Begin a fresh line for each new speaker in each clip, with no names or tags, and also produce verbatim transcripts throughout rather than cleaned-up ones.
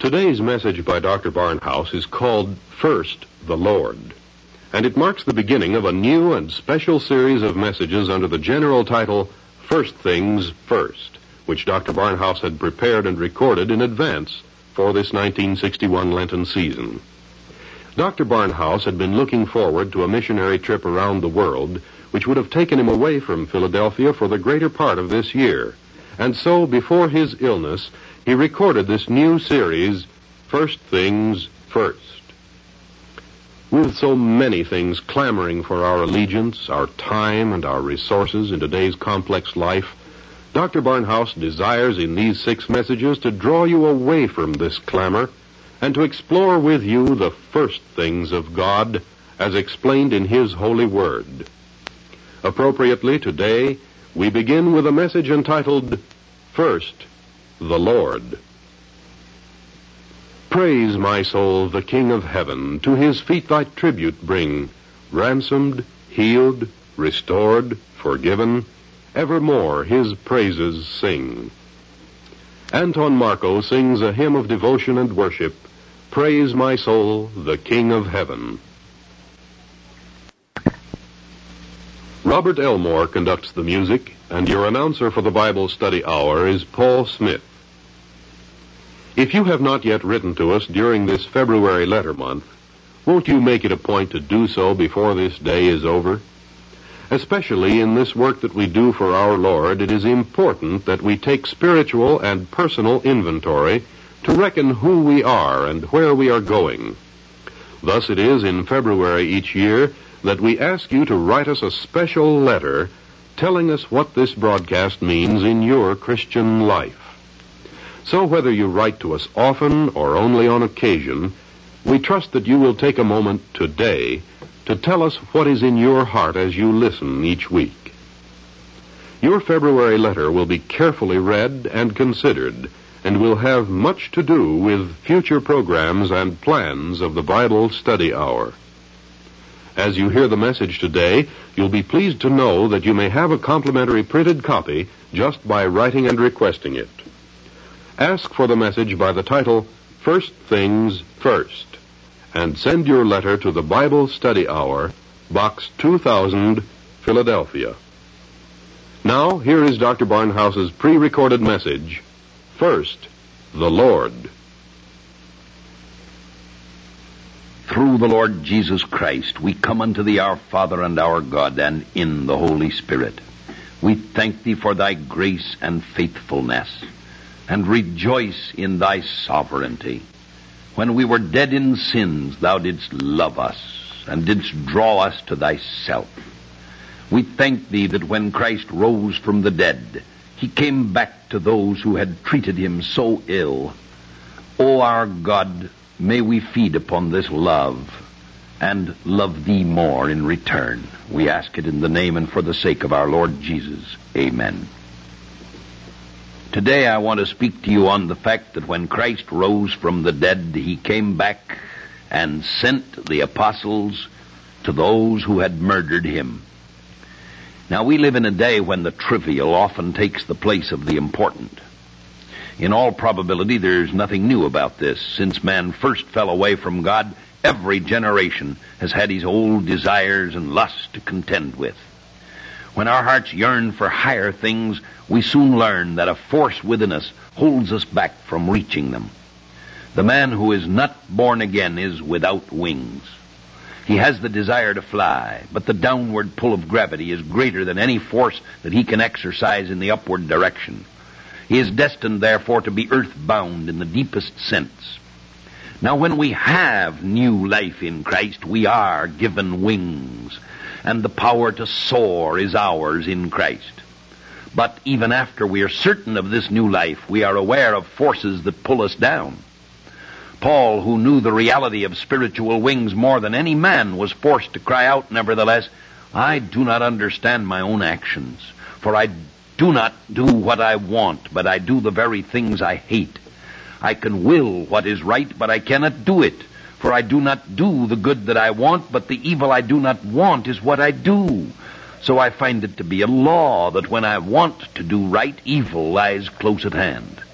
Today's message by Doctor Barnhouse is called First, the Lord, and it marks the beginning of a new and special series of messages under the general title, First Things First, which Doctor Barnhouse had prepared and recorded in advance for this nineteen sixty-one Lenten season. Doctor Barnhouse had been looking forward to a missionary trip around the world, which would have taken him away from Philadelphia for the greater part of this year. And so, before his illness, he recorded this new series, First Things First. With so many things clamoring for our allegiance, our time, and our resources in today's complex life, Doctor Barnhouse desires in these six messages to draw you away from this clamor and to explore with you the first things of God as explained in His holy word. Appropriately today, we begin with a message entitled, First, the Lord. Praise, my soul, the King of heaven. To His feet thy tribute bring. Ransomed, healed, restored, forgiven, evermore His praises sing. Anton Marco sings a hymn of devotion and worship. Praise, my soul, the King of heaven. Robert Elmore conducts the music, and your announcer for the Bible Study Hour is Paul Smith. If you have not yet written to us during this February letter month, won't you make it a point to do so before this day is over? Especially in this work that we do for our Lord, it is important that we take spiritual and personal inventory to reckon who we are and where we are going. Thus it is in February each year that we ask you to write us a special letter telling us what this broadcast means in your Christian life. So whether you write to us often or only on occasion, we trust that you will take a moment today to tell us what is in your heart as you listen each week. Your February letter will be carefully read and considered, and will have much to do with future programs and plans of the Bible Study Hour. As you hear the message today, you'll be pleased to know that you may have a complimentary printed copy just by writing and requesting it. Ask for the message by the title, First Things First, and send your letter to the Bible Study Hour, Box two thousand, Philadelphia. Now, here is Doctor Barnhouse's pre-recorded message, First, the Lord.
Through the Lord Jesus Christ, we come unto thee, our Father and our God, and in the Holy Spirit. We thank thee for thy grace and faithfulness, and rejoice in thy sovereignty. When we were dead in sins, thou didst love us, and didst draw us to thyself. We thank thee that when Christ rose from the dead, he came back to those who had treated him so ill. O our God, may we feed upon this love, and love thee more in return. We ask it in the name and for the sake of our Lord Jesus. Amen. Today I want to speak to you on the fact that when Christ rose from the dead, he came back and sent the apostles to those who had murdered him. Now, we live in a day when the trivial often takes the place of the important. In all probability, there's nothing new about this. Since man first fell away from God, every generation has had his old desires and lusts to contend with. When our hearts yearn for higher things, we soon learn that a force within us holds us back from reaching them. The man who is not born again is without wings. He has the desire to fly, but the downward pull of gravity is greater than any force that he can exercise in the upward direction. He is destined, therefore, to be earthbound in the deepest sense. Now, when we have new life in Christ, we are given wings, and the power to soar is ours in Christ. But even after we are certain of this new life, we are aware of forces that pull us down. Paul, who knew the reality of spiritual wings more than any man, was forced to cry out, nevertheless, I do not understand my own actions, for I do not do what I want, but I do the very things I hate. I can will what is right, but I cannot do it, for I do not do the good that I want, but the evil I do not want is what I do. So I find it to be a law that when I want to do right, evil lies close at hand.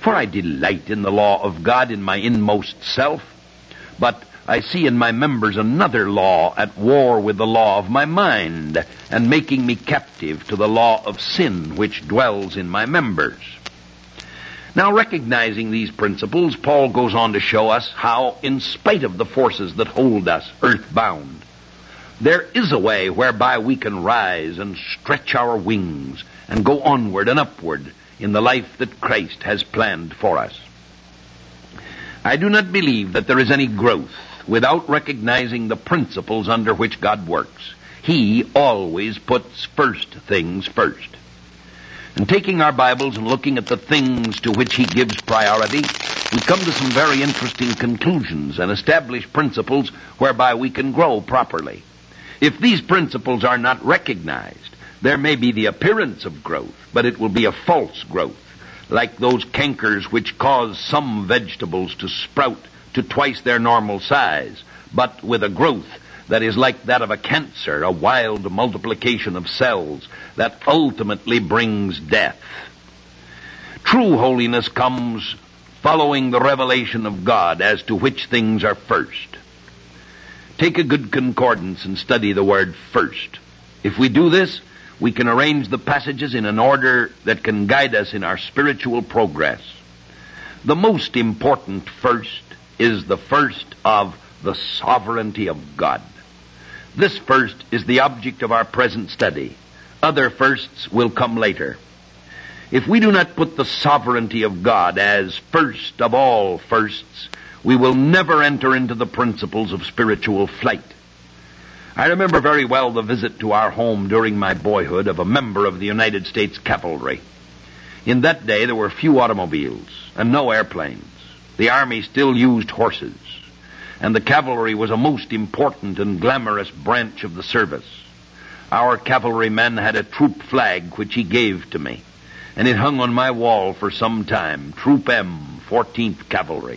For I delight in the law of God in my inmost self, but I see in my members another law at war with the law of my mind, and making me captive to the law of sin which dwells in my members. Now, recognizing these principles, Paul goes on to show us how, in spite of the forces that hold us earthbound, there is a way whereby we can rise and stretch our wings and go onward and upward in the life that Christ has planned for us. I do not believe that there is any growth without recognizing the principles under which God works. He always puts first things first. And taking our Bibles and looking at the things to which he gives priority, we come to some very interesting conclusions and establish principles whereby we can grow properly. If these principles are not recognized, there may be the appearance of growth, but it will be a false growth, like those cankers which cause some vegetables to sprout to twice their normal size, but with a growth that is like that of a cancer, a wild multiplication of cells that ultimately brings death. True holiness comes following the revelation of God as to which things are first. Take a good concordance and study the word first. If we do this, we can arrange the passages in an order that can guide us in our spiritual progress. The most important first is the first of the sovereignty of God. This first is the object of our present study. Other firsts will come later. If we do not put the sovereignty of God as first of all firsts, we will never enter into the principles of spiritual flight. I remember very well the visit to our home during my boyhood of a member of the United States Cavalry. In that day there were few automobiles and no airplanes. The Army still used horses, and the cavalry was a most important and glamorous branch of the service. Our cavalryman had a troop flag which he gave to me, and it hung on my wall for some time, Troop M, fourteenth Cavalry.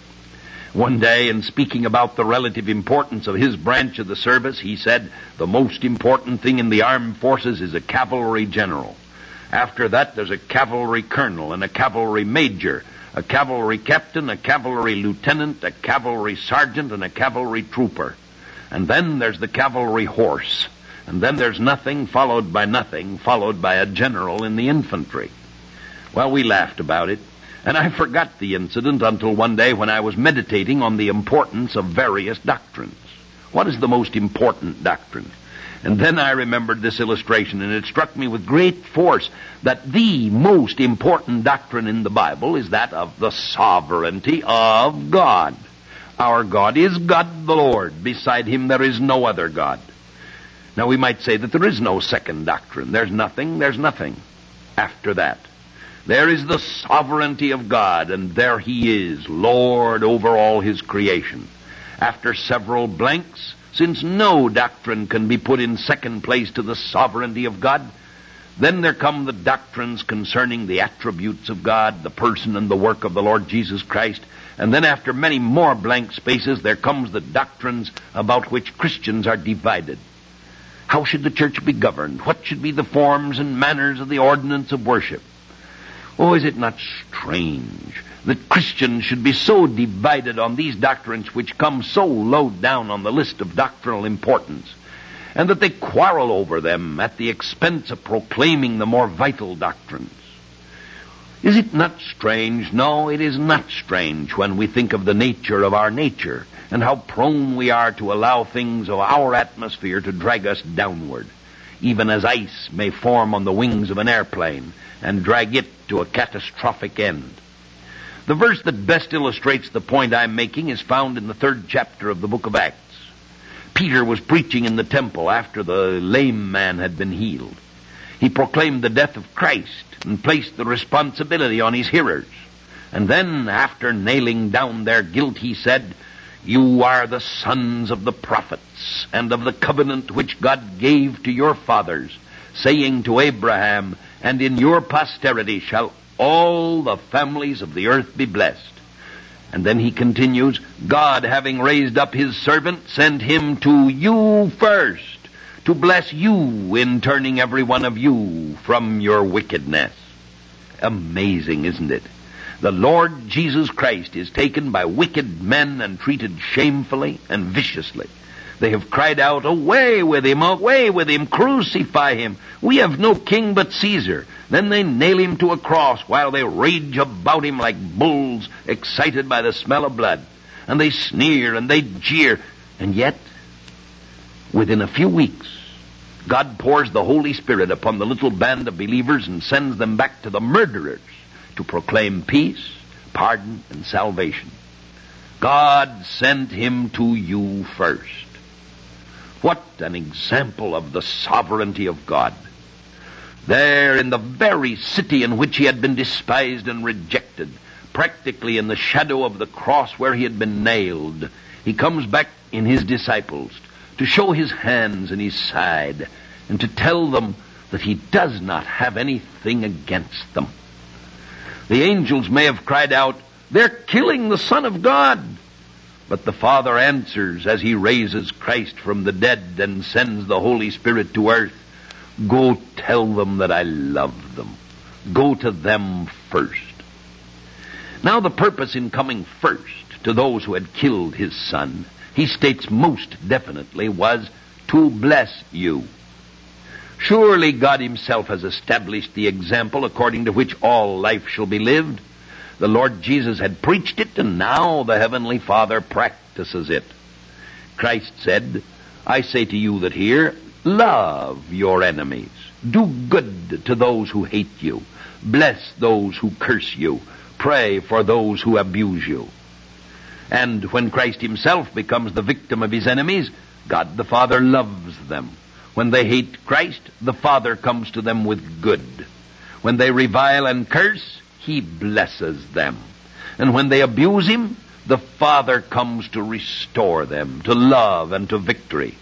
One day, in speaking about the relative importance of his branch of the service, he said, "The most important thing in the armed forces is a cavalry general. After that, there's a cavalry colonel and a cavalry major, a cavalry captain, a cavalry lieutenant, a cavalry sergeant, and a cavalry trooper. And then there's the cavalry horse. And then there's nothing, followed by nothing, followed by a general in the infantry." Well, we laughed about it, and I forgot the incident until one day when I was meditating on the importance of various doctrines. What is the most important doctrine? And then I remembered this illustration, and it struck me with great force that the most important doctrine in the Bible is that of the sovereignty of God. Our God is God the Lord. Beside him there is no other God. Now we might say that there is no second doctrine. There's nothing, there's nothing after that. There is the sovereignty of God, and there he is, Lord over all his creation. After several blanks, since no doctrine can be put in second place to the sovereignty of God, then there come the doctrines concerning the attributes of God, the person and the work of the Lord Jesus Christ, and then after many more blank spaces, there comes the doctrines about which Christians are divided. How should the church be governed? What should be the forms and manners of the ordinance of worship? Oh, is it not strange that Christians should be so divided on these doctrines which come so low down on the list of doctrinal importance, and that they quarrel over them at the expense of proclaiming the more vital doctrines? Is it not strange? No, it is not strange when we think of the nature of our nature and how prone we are to allow things of our atmosphere to drag us downward, even as ice may form on the wings of an airplane and drag it to a catastrophic end. The verse that best illustrates the point I'm making is found in the third chapter of the book of Acts. Peter was preaching in the temple after the lame man had been healed. He proclaimed the death of Christ and placed the responsibility on his hearers. And then, after nailing down their guilt, he said, "You are the sons of the prophets, and of the covenant which God gave to your fathers, saying to Abraham, and in your posterity shall all the families of the earth be blessed." And then he continues, "God, having raised up his servant, sent him to you first, to bless you in turning every one of you from your wickedness." Amazing, isn't it? The Lord Jesus Christ is taken by wicked men and treated shamefully and viciously. They have cried out, "Away with him, away with him, crucify him. We have no king but Caesar." Then they nail him to a cross while they rage about him like bulls excited by the smell of blood. And they sneer and they jeer. And yet, within a few weeks, God pours the Holy Spirit upon the little band of believers and sends them back to the murderers to proclaim peace, pardon, and salvation. God sent him to you first. What an example of the sovereignty of God. There in the very city in which he had been despised and rejected, practically in the shadow of the cross where he had been nailed, he comes back in his disciples to show his hands and his side and to tell them that he does not have anything against them. The angels may have cried out, "They're killing the Son of God." But the Father answers as he raises Christ from the dead and sends the Holy Spirit to earth, "Go tell them that I love them. Go to them first." Now the purpose in coming first to those who had killed his Son, he states most definitely, was to bless you. Surely God himself has established the example according to which all life shall be lived. The Lord Jesus had preached it, and now the Heavenly Father practices it. Christ said, "I say to you that hear, love your enemies. Do good to those who hate you. Bless those who curse you. Pray for those who abuse you." And when Christ himself becomes the victim of his enemies, God the Father loves them. When they hate Christ, the Father comes to them with good. When they revile and curse, he blesses them. And when they abuse him, the Father comes to restore them to love and to victory.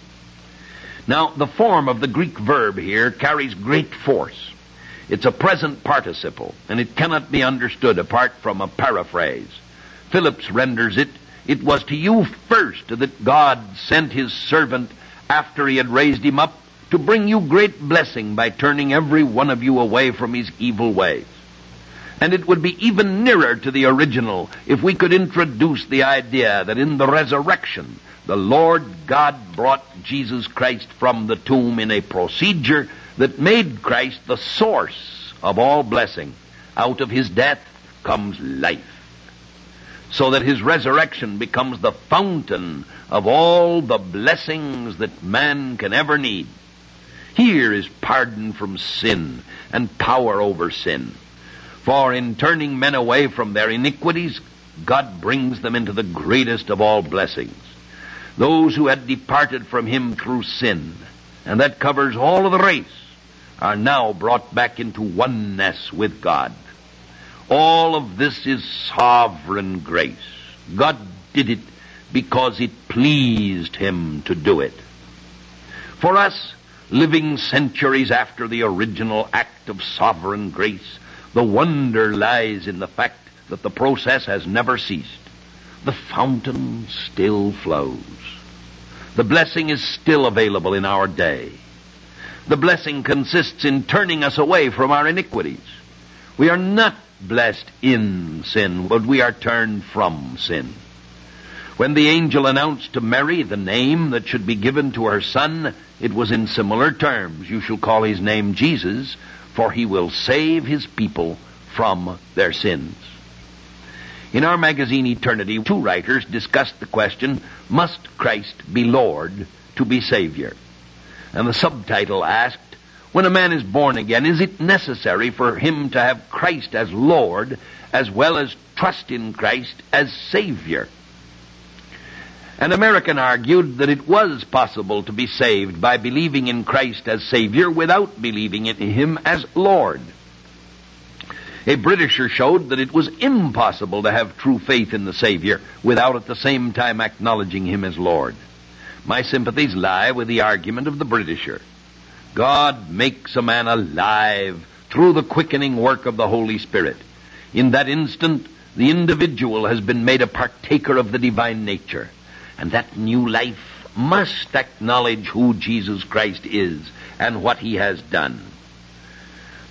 Now, the form of the Greek verb here carries great force. It's a present participle, and it cannot be understood apart from a paraphrase. Phillips renders it, "It was to you first that God sent his servant after he had raised him up to bring you great blessing by turning every one of you away from his evil ways." And it would be even nearer to the original if we could introduce the idea that in the resurrection, the Lord God brought Jesus Christ from the tomb in a procedure that made Christ the source of all blessing. Out of his death comes life, so that his resurrection becomes the fountain of all the blessings that man can ever need. Here is pardon from sin and power over sin. For in turning men away from their iniquities, God brings them into the greatest of all blessings. Those who had departed from him through sin, and that covers all of the race, are now brought back into oneness with God. All of this is sovereign grace. God did it because it pleased him to do it. For us, living centuries after the original act of sovereign grace, the wonder lies in the fact that the process has never ceased. The fountain still flows. The blessing is still available in our day. The blessing consists in turning us away from our iniquities. We are not blessed in sin, but we are turned from sin. When the angel announced to Mary the name that should be given to her son, it was in similar terms. "You shall call his name Jesus, for he will save his people from their sins." In our magazine Eternity, two writers discussed the question, "Must Christ be Lord to be Savior?" And the subtitle asked, "When a man is born again, is it necessary for him to have Christ as Lord as well as trust in Christ as Savior?" An American argued that it was possible to be saved by believing in Christ as Savior without believing in him as Lord. A Britisher showed that it was impossible to have true faith in the Savior without at the same time acknowledging him as Lord. My sympathies lie with the argument of the Britisher. God makes a man alive through the quickening work of the Holy Spirit. In that instant, the individual has been made a partaker of the divine nature. And that new life must acknowledge who Jesus Christ is and what he has done.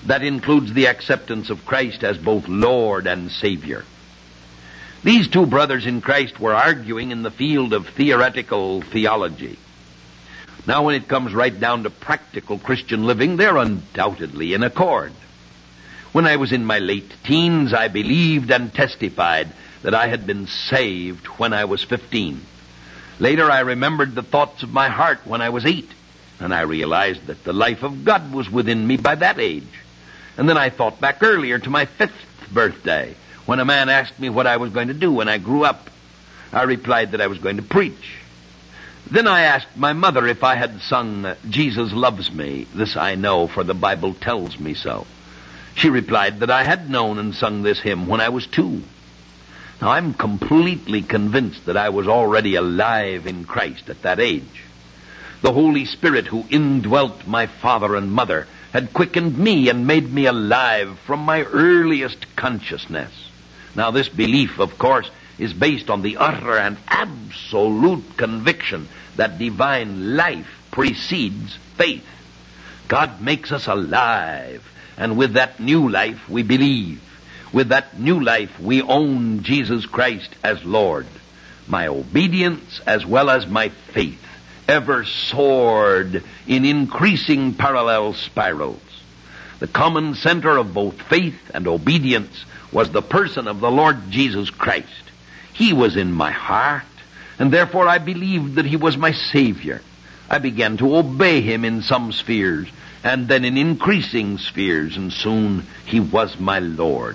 That includes the acceptance of Christ as both Lord and Savior. These two brothers in Christ were arguing in the field of theoretical theology. Now, when it comes right down to practical Christian living, they're undoubtedly in accord. When I was in my late teens, I believed and testified that I had been saved when I was fifteen. Later, I remembered the thoughts of my heart when I was eight, and I realized that the life of God was within me by that age. And then I thought back earlier to my fifth birthday, when a man asked me what I was going to do when I grew up. I replied that I was going to preach. Then I asked my mother if I had sung "Jesus Loves Me, This I Know, for the Bible Tells Me So." She replied that I had known and sung this hymn when I was two. Now, I'm completely convinced that I was already alive in Christ at that age. The Holy Spirit who indwelt my father and mother had quickened me and made me alive from my earliest consciousness. Now, this belief, of course, is based on the utter and absolute conviction that divine life precedes faith. God makes us alive, and with that new life we believe. With that new life we own Jesus Christ as Lord. My obedience as well as my faith ever soared in increasing parallel spirals. The common center of both faith and obedience was the person of the Lord Jesus Christ. He was in my heart, and therefore I believed that he was my Savior. I began to obey him in some spheres, and then in increasing spheres, and soon he was my Lord.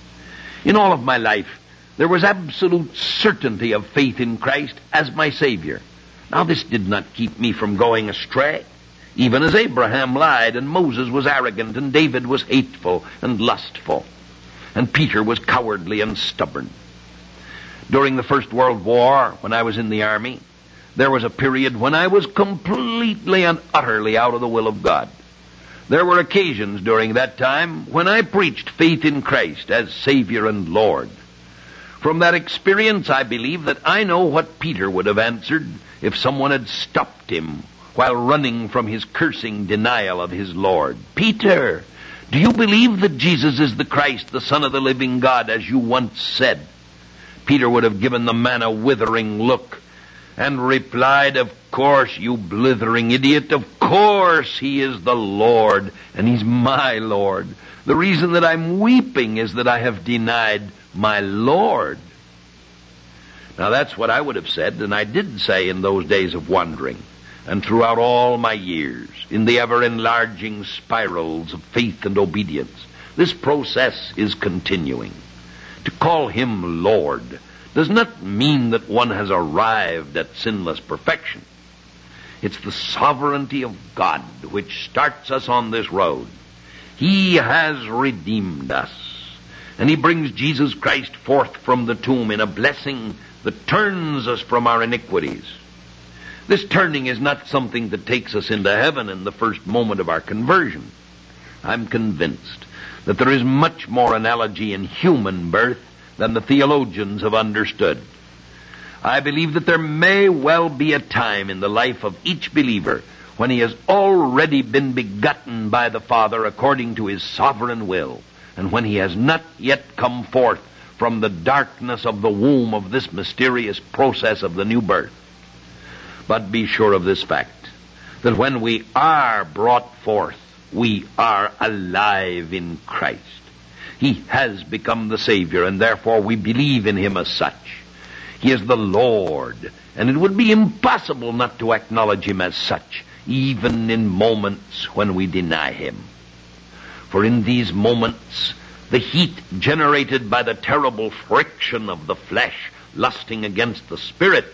In all of my life, there was absolute certainty of faith in Christ as my Savior. Now, this did not keep me from going astray, even as Abraham lied, and Moses was arrogant, and David was hateful and lustful, and Peter was cowardly and stubborn. During the First World War, when I was in the army, there was a period when I was completely and utterly out of the will of God. There were occasions during that time when I preached faith in Christ as Savior and Lord. From that experience, I believe that I know what Peter would have answered if someone had stopped him while running from his cursing denial of his Lord. "Peter, do you believe that Jesus is the Christ, the Son of the living God, as you once said?" Peter would have given the man a withering look and replied, "Of course, you blithering idiot, of course he is the Lord, and he's my Lord. The reason that I'm weeping is that I have denied my Lord." Now, that's what I would have said, and I did say in those days of wandering, and throughout all my years, in the ever-enlarging spirals of faith and obedience. This process is continuing. To call him Lord does not mean that one has arrived at sinless perfection. It's the sovereignty of God which starts us on this road. He has redeemed us, and he brings Jesus Christ forth from the tomb in a blessing that turns us from our iniquities. This turning is not something that takes us into heaven in the first moment of our conversion. I'm convinced that there is much more analogy in human birth than the theologians have understood. I believe that there may well be a time in the life of each believer when he has already been begotten by the Father according to his sovereign will, and when he has not yet come forth from the darkness of the womb of this mysterious process of the new birth. But be sure of this fact, that when we are brought forth, we are alive in Christ. He has become the Savior, and therefore we believe in him as such. He is the Lord, and it would be impossible not to acknowledge him as such, even in moments when we deny him. For in these moments, the heat generated by the terrible friction of the flesh lusting against the Spirit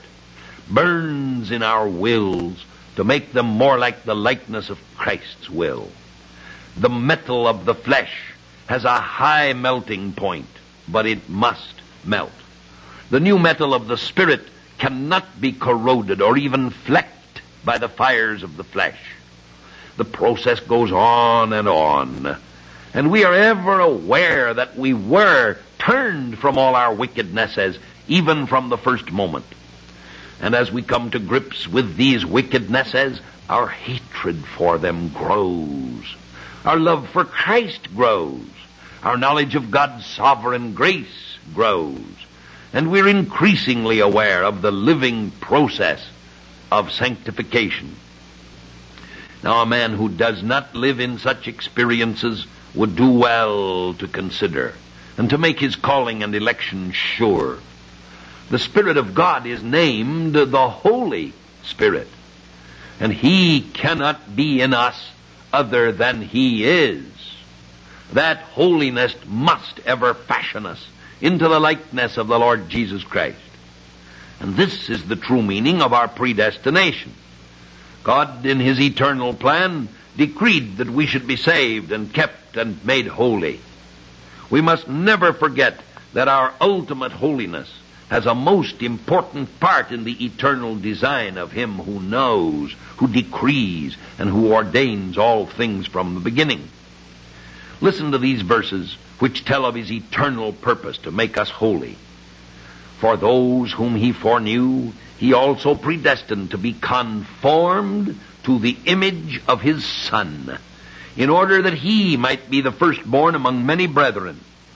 burns in our wills to make them more like the likeness of Christ's will. The metal of the flesh has a high melting point, but it must melt. The new metal of the Spirit cannot be corroded or even flecked by the fires of the flesh. The process goes on and on, and we are ever aware that we were turned from all our wickednesses, even from the first moment. And as we come to grips with these wickednesses, our hatred for them grows. Our love for Christ grows. Our knowledge of God's sovereign grace grows. And we're increasingly aware of the living process of sanctification. Now, a man who does not live in such experiences would do well to consider and to make his calling and election sure. The Spirit of God is named the Holy Spirit, and He cannot be in us other than He is. That holiness must ever fashion us into the likeness of the Lord Jesus Christ. And this is the true meaning of our predestination. God, in His eternal plan, decreed that we should be saved and kept and made holy. We must never forget that our ultimate holiness has a most important part in the eternal design of Him who knows, who decrees, and who ordains all things from the beginning. Listen to these verses which tell of His eternal purpose to make us holy. For those whom He foreknew, He also predestined to be conformed to the image of His Son, in order that He might be the firstborn among many brethren.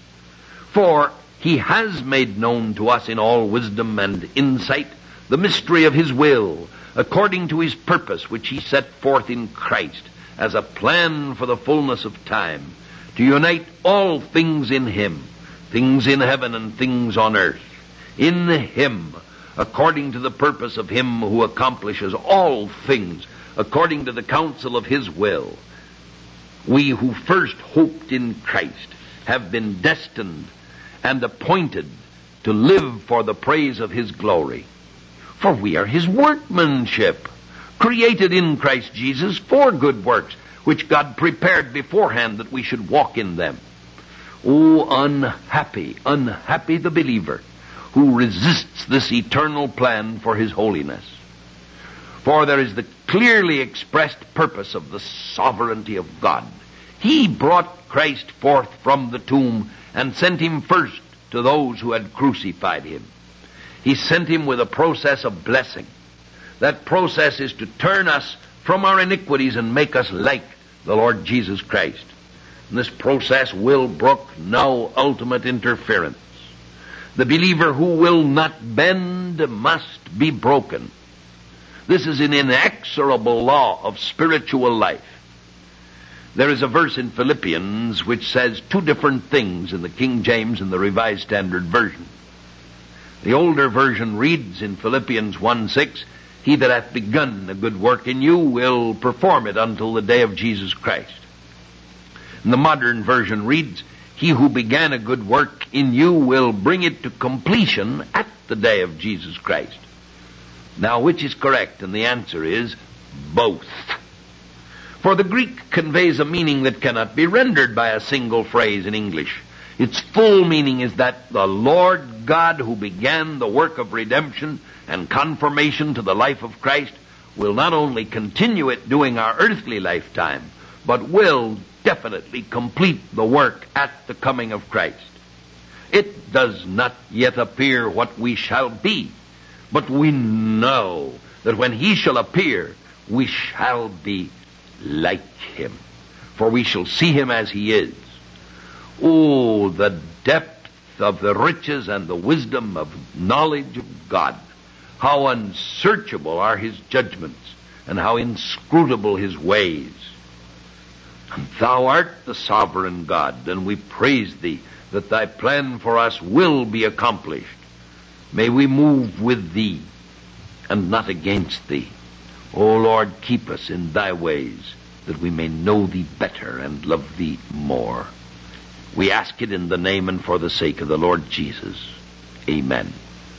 For He has made known to us in all wisdom and insight the mystery of His will, according to His purpose which He set forth in Christ, as a plan for the fullness of time, to unite all things in Him, things in heaven and things on earth. In Him, according to the purpose of Him who accomplishes all things, according to the counsel of His will, we who first hoped in Christ have been destined and appointed to live for the praise of His glory. For we are His workmanship, created in Christ Jesus for good works, which God prepared beforehand that we should walk in them. Oh, unhappy, unhappy the believer who resists this eternal plan for His holiness. For there is the clearly expressed purpose of the sovereignty of God. He brought Christ forth from the tomb and sent Him first to those who had crucified Him. He sent Him with a process of blessing. That process is to turn us from our iniquities and make us like the Lord Jesus Christ. And this process will brook no ultimate interference. The believer who will not bend must be broken. This is an inexorable law of spiritual life. There is a verse in Philippians which says two different things in the King James and the Revised Standard Version. The older version reads in Philippians one six, He that hath begun a good work in you will perform it until the day of Jesus Christ. And the modern version reads, He who began a good work in you will bring it to completion at the day of Jesus Christ. Now, which is correct? And the answer is both. For the Greek conveys a meaning that cannot be rendered by a single phrase in English. Its full meaning is that the Lord God who began the work of redemption and confirmation to the life of Christ will not only continue it during our earthly lifetime, but will definitely complete the work at the coming of Christ. It does not yet appear what we shall be, but we know that when He shall appear, we shall be like Him, for we shall see Him as He is. Oh, the depth of the riches and the wisdom of knowledge of God. How unsearchable are His judgments, and how inscrutable His ways. And Thou art the sovereign God, and we praise Thee that Thy plan for us will be accomplished. May we move with Thee and not against Thee. O Lord, keep us in Thy ways, that we may know Thee better and love Thee more. We ask it in the name and for the sake of the Lord Jesus. Amen.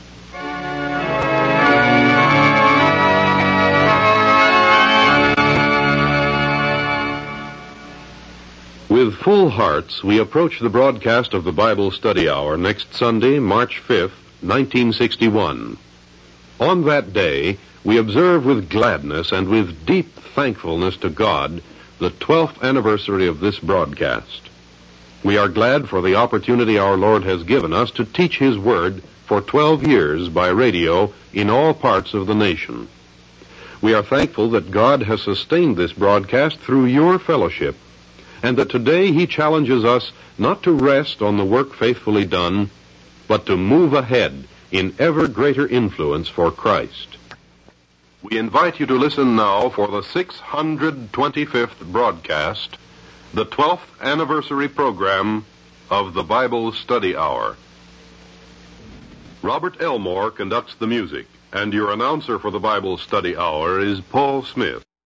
With full hearts, we approach the broadcast of the Bible Study Hour next Sunday, March fifth, nineteen sixty-one. On that day, we observe with gladness and with deep thankfulness to God the twelfth anniversary of this broadcast. We are glad for the opportunity our Lord has given us to teach His Word for twelve years by radio in all parts of the nation. We are thankful that God has sustained this broadcast through your fellowship, and that today he challenges us not to rest on the work faithfully done, but to move ahead in ever greater influence for Christ. We invite you to listen now for the six hundred twenty-fifth broadcast, the twelfth anniversary program of the Bible Study Hour. Robert Elmore conducts the music, and your announcer for the Bible Study Hour is Paul Smith.